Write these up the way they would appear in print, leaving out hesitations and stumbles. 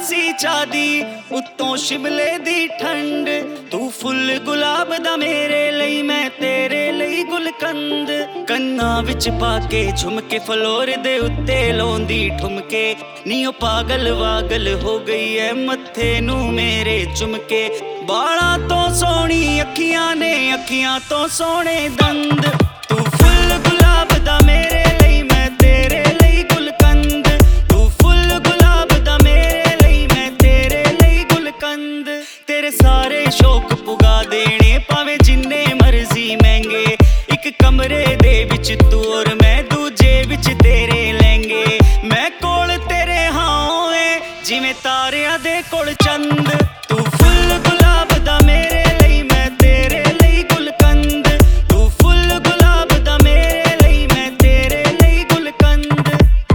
सी चादी उत्तों शिमले दी ठंड तू फुल गुलाब दा मेरे लई मैं तेरे लई गुलकंद कन्ना विच पाके झुमके फलोर दे उत्ते लौंदी ठुमके नी ओ पागल वागल हो गई है मत्थे नू मेरे चुमके बालां तो सोहनी अखियां ने अखियां तो सोहने दंद तू फुल गुलाब दा मेरे लई मैं तेरे लई गुलकंद तू फुल गुलाब दा मेरे लई मैं तेरे लई गुलकंद तेरे सारे शौक पुगा देने भावें जिन्ने मर्जी महंगे एक कमरे दे विच तू और मैं दूजे विच तेरे लहंगे मैं कोल तेरे हां होए जिवें तारियां दे कोल चंद तू फुल गुलाब दा मेरे लई मैं तेरे लई गुलकंद तू फुल गुलाब दा मेरे लई मैं तेरे लई गुलकंद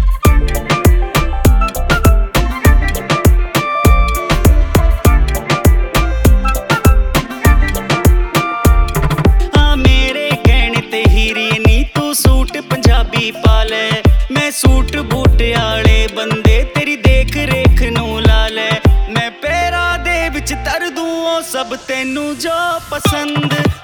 आ मेरे कहने ते हीरी नी तू सूट पंजाबी पा ले मैं सूट बूट आले बंदे तेरी देख रेख नू ला ले मैं पैरा दे विच तर दूं ओ सब तेनू जो पसंद